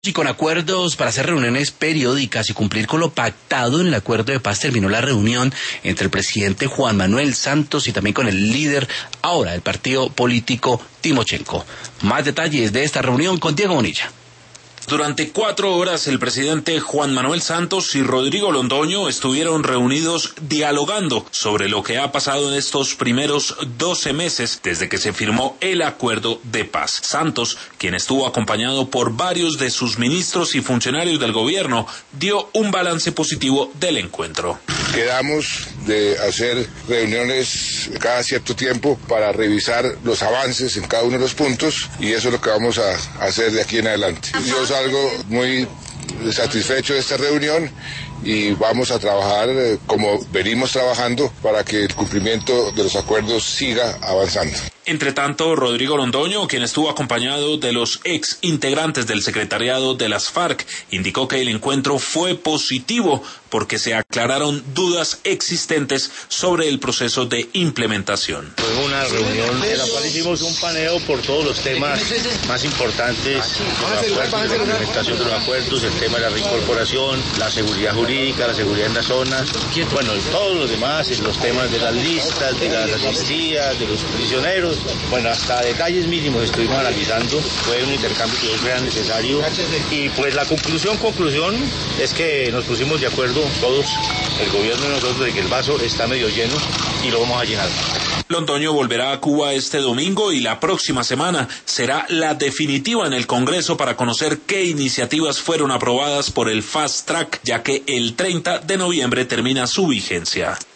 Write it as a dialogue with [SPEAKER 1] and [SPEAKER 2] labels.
[SPEAKER 1] Y con acuerdos para hacer reuniones periódicas y cumplir con lo pactado en el acuerdo de paz, terminó la reunión entre el presidente Juan Manuel Santos y también con el líder ahora del partido político Timochenko. Más detalles de esta reunión con Diego Bonilla.
[SPEAKER 2] Durante 4 horas el presidente Juan Manuel Santos y Rodrigo Londoño estuvieron reunidos dialogando sobre lo que ha pasado en estos primeros 12 meses desde que se firmó el acuerdo de paz. Santos, quien estuvo acompañado por varios de sus ministros y funcionarios del gobierno, dio un balance positivo del encuentro.
[SPEAKER 3] Quedamos de hacer reuniones cada cierto tiempo para revisar los avances en cada uno de los puntos, y eso es lo que vamos a hacer de aquí en adelante. Yo salgo muy satisfecho de esta reunión y vamos a trabajar como venimos trabajando para que el cumplimiento de los acuerdos siga avanzando.
[SPEAKER 2] Entre tanto, Rodrigo Londoño, quien estuvo acompañado de los ex integrantes del secretariado de las FARC, indicó que el encuentro fue positivo porque se aclararon dudas existentes sobre el proceso de implementación.
[SPEAKER 4] Fue una reunión en la cual hicimos un paneo por todos los temas más importantes de los acuerdos, de la implementación de los acuerdos, el tema de la reincorporación, la seguridad jurídica, la seguridad en las zonas, bueno, todos los demás, los temas de las listas, de las amnistías, de los prisioneros. Bueno, hasta detalles mínimos estuvimos analizando, fue un intercambio que era necesario, y pues la conclusión es que nos pusimos de acuerdo todos, el gobierno y nosotros, de que el vaso está medio lleno y lo vamos a llenar.
[SPEAKER 2] Londoño volverá a Cuba este domingo y la próxima semana será la definitiva en el Congreso para conocer qué iniciativas fueron aprobadas por el Fast Track, ya que el 30 de noviembre termina su vigencia.